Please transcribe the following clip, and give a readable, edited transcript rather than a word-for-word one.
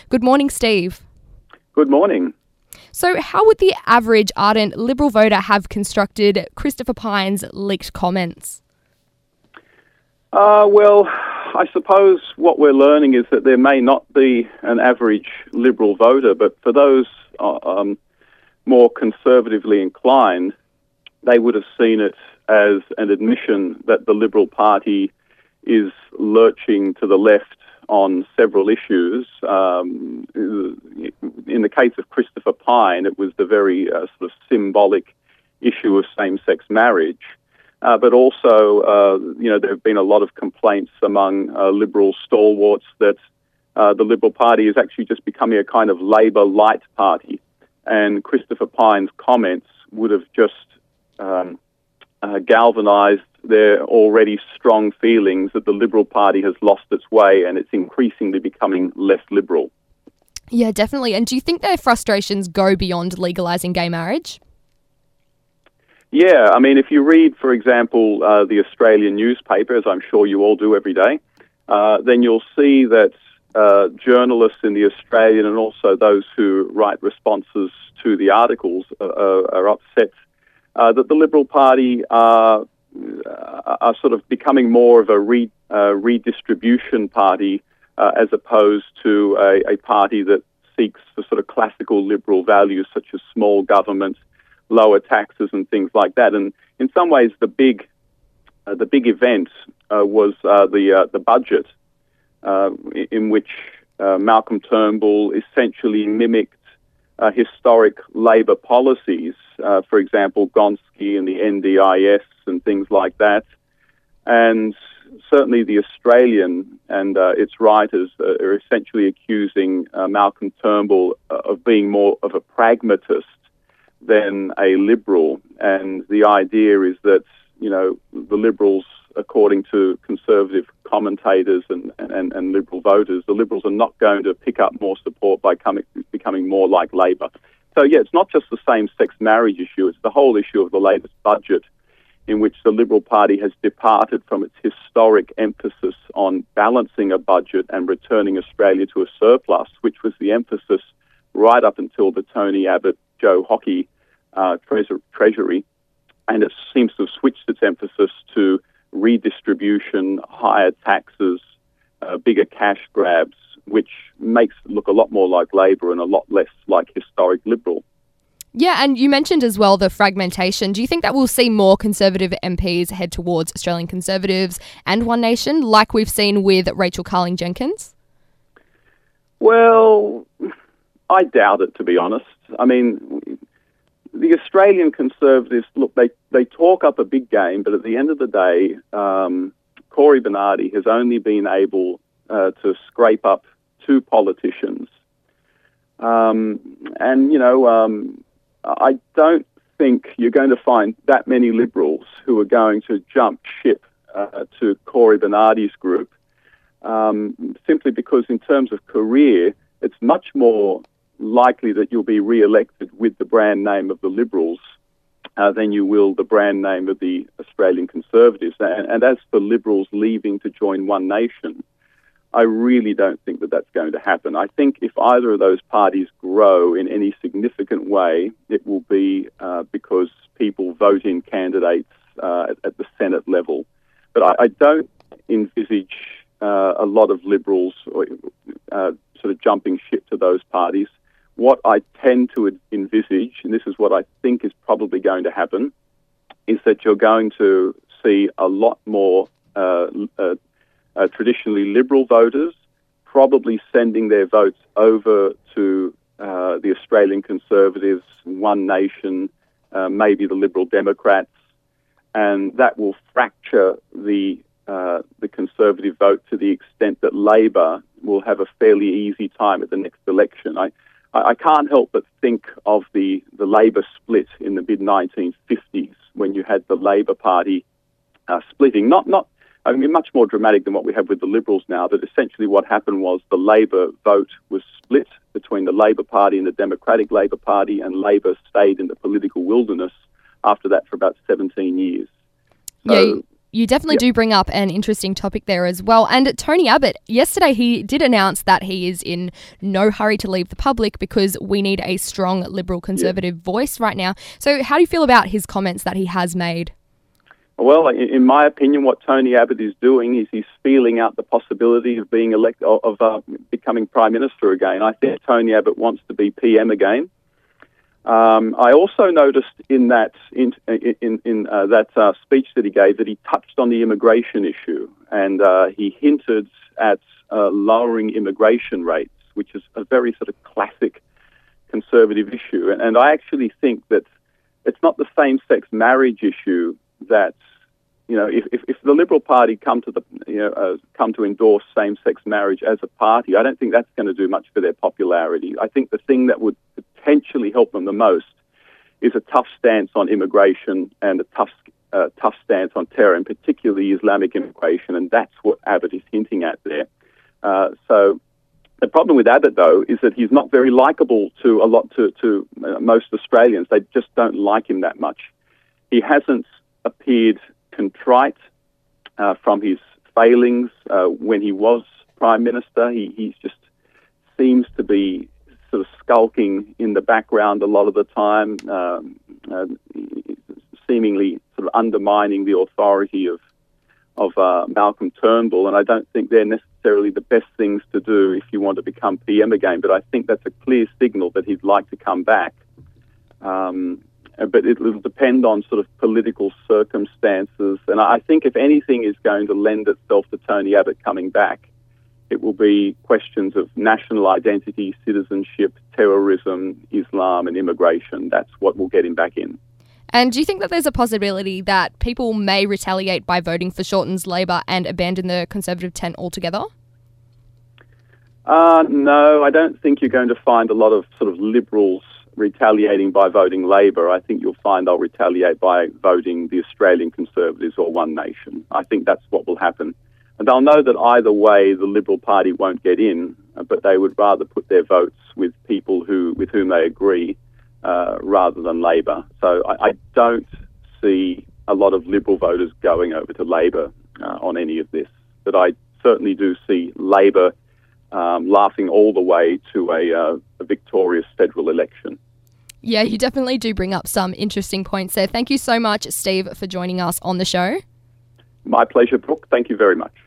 Good morning, Steve. Good morning. So how would the average ardent Liberal voter have constructed Christopher Pyne's leaked comments? Well, I suppose what we're learning is that there may not be an average Liberal voter, but for those more conservatively inclined, they would have seen it as an admission that the Liberal Party is lurching to the left on several issues. In the case of Christopher Pyne, it was the very sort of symbolic issue of same-sex marriage. But also, there have been a lot of complaints among Liberal stalwarts that the Liberal Party is actually just becoming a kind of Labor light party. And Christopher Pyne's comments would have just galvanised their already strong feelings that the Liberal Party has lost its way and it's increasingly becoming less liberal. Yeah, definitely. And do you think their frustrations go beyond legalising gay marriage? Yeah, I mean, if you read, for example, the Australian newspaper, as I'm sure you all do every day, then you'll see that journalists in the Australian and also those who write responses to the articles are upset that the Liberal Party are sort of becoming more of a redistribution party as opposed to a party that seeks the sort of classical Liberal values such as small government, lower taxes and things like that. And in some ways, the big event was the budget, in which Malcolm Turnbull essentially mimicked historic Labor policies, for example, Gonski and the NDIS and things like that. And certainly the Australian and its writers are essentially accusing Malcolm Turnbull of being more of a pragmatist than a Liberal. And the idea is that, the Liberals, according to conservative commentators and Liberal voters, the Liberals are not going to pick up more support by becoming more like Labor. So, yeah, it's not just the same-sex marriage issue, it's the whole issue of the latest budget in which the Liberal Party has departed from its historic emphasis on balancing a budget and returning Australia to a surplus, which was the emphasis right up until the Tony Abbott, Joe Hockey Treasury. And it seems to have switched its emphasis to redistribution, higher taxes, bigger cash grabs, which makes it look a lot more like Labor and a lot less like historic Liberal. Yeah, and you mentioned as well the fragmentation. Do you think that we'll see more Conservative MPs head towards Australian Conservatives and One Nation, like we've seen with Rachel Carling-Jenkins? Well, I doubt it, to be honest. I mean, the Australian Conservatives, look, they talk up a big game, but at the end of the day, Cory Bernardi has only been able to scrape up two politicians. I don't think you're going to find that many Liberals who are going to jump ship to Cory Bernardi's group, simply because in terms of career, it's much more likely that you'll be re-elected with the brand name of the Liberals than you will the brand name of the Australian Conservatives. And as for Liberals leaving to join One Nation, I really don't think that that's going to happen. I think if either of those parties grow in any significant way, it will be because people vote in candidates at the Senate level. But I don't envisage a lot of Liberals sort of jumping ship to those parties. What I tend to envisage, and this is what I think is probably going to happen, is that you're going to see a lot more traditionally Liberal voters probably sending their votes over to the Australian Conservatives, One Nation, maybe the Liberal Democrats, and that will fracture the Conservative vote to the extent that Labor will have a fairly easy time at the next election. I can't help but think of the Labor split in the mid-1950s when you had the Labor Party splitting. I mean, much more dramatic than what we have with the Liberals now, but essentially what happened was the Labor vote was split between the Labor Party and the Democratic Labor Party, and Labor stayed in the political wilderness after that for about 17 years. So You definitely do bring up an interesting topic there as well. And Tony Abbott, yesterday he did announce that he is in no hurry to leave the public because we need a strong Liberal Conservative voice right now. So how do you feel about his comments that he has made? Well, in my opinion, what Tony Abbott is doing is he's feeling out the possibility of being becoming Prime Minister again. I think Tony Abbott wants to be PM again. I also noticed in that speech that he gave that he touched on the immigration issue, and he hinted at lowering immigration rates, which is a very sort of classic Conservative issue. And I actually think that it's not the same-sex marriage issue that, if the Liberal Party come to endorse same-sex marriage as a party, I don't think that's going to do much for their popularity. I think the thing that would potentially help them the most is a tough stance on immigration and a tough stance on terror, and particularly Islamic immigration, and that's what Abbott is hinting at there. So the problem with Abbott, though, is that he's not very likable to most Australians. They just don't like him that much. He hasn't appeared contrite from his failings when he was Prime Minister. He just seems to be sort of skulking in the background a lot of the time, seemingly sort of undermining the authority of Malcolm Turnbull, and I don't think they're necessarily the best things to do if you want to become PM again, but I think that's a clear signal that he'd like to come back. But it will depend on sort of political circumstances, and I think if anything is going to lend itself to Tony Abbott coming back, it will be questions of national identity, citizenship, terrorism, Islam and immigration. That's what will get him back in. And do you think that there's a possibility that people may retaliate by voting for Shorten's Labor and abandon the Conservative tent altogether? No, I don't think you're going to find a lot of sort of Liberals retaliating by voting Labor. I think you'll find they'll retaliate by voting the Australian Conservatives or One Nation. I think that's what will happen. And they'll know that either way the Liberal Party won't get in, but they would rather put their votes with people with whom they agree rather than Labor. So I don't see a lot of Liberal voters going over to Labor on any of this. But I certainly do see Labor laughing all the way to a victorious federal election. Yeah, you definitely do bring up some interesting points there. Thank you so much, Steve, for joining us on the show. My pleasure, Brooke. Thank you very much.